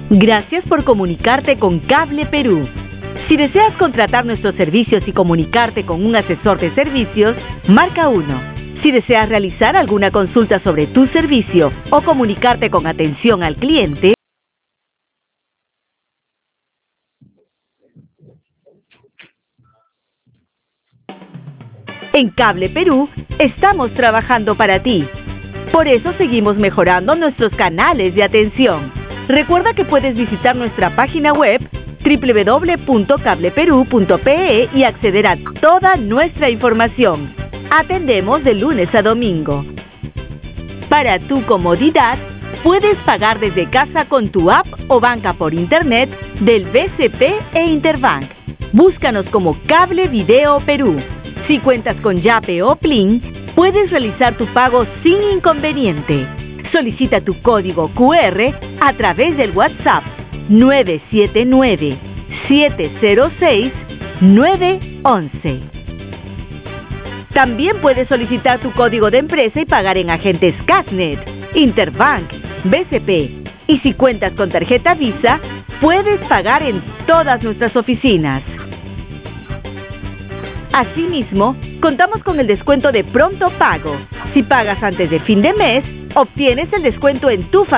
Gracias por comunicarte con Cable Perú. Si deseas contratar nuestros servicios y comunicarte con un asesor de servicios, marca 1. Si deseas realizar alguna consulta sobre tu servicio o comunicarte con atención al cliente, en Cable Perú estamos trabajando para ti. Por eso seguimos mejorando nuestros canales de atención. Recuerda que puedes visitar nuestra página web www.cableperú.pe y acceder a toda nuestra información. Atendemos de lunes a domingo. Para tu comodidad, puedes pagar desde casa con tu app o banca por internet del BCP e Interbank. Búscanos como Cable Video Perú. Si cuentas con Yape o Plin, puedes realizar tu pago sin inconveniente. Solicita tu código QR a través del WhatsApp 979-706-911. También puedes solicitar tu código de empresa y pagar en agentes Casnet, Interbank, BCP. Y si cuentas con tarjeta Visa, puedes pagar en todas nuestras oficinas. Asimismo, contamos con el descuento de pronto pago. Si pagas antes de fin de mes, obtienes el descuento en tu factura